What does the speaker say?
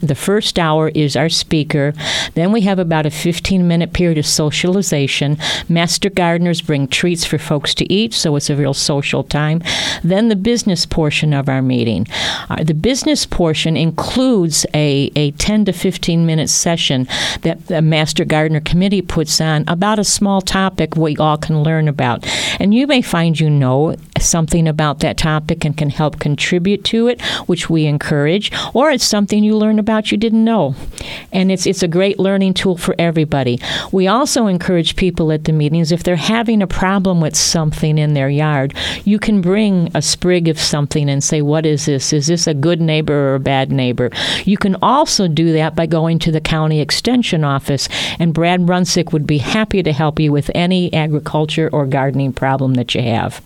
The first hour is our speaker. Then we have about a 15-minute period of socialization. Master gardeners bring treats for folks to eat, so it's a real social time. Then the business portion of our meeting. The business portion includes a 10 to 15-minute session that the Master Gardener Committee puts on about a small topic we all can learn about. And you may find you know something about that topic and can help contribute to it, which we encourage, or it's something you learn about you didn't know. And it's a great learning tool for everybody. We also encourage people at the meetings, if they're having a problem with something in their yard, you can bring a sprig of something and say, what is this? Is this a good neighbor or a bad neighbor? You can also do that by going to the county extension office, and Brad Brunsick would be happy to help you with any agriculture or gardening problem that you have.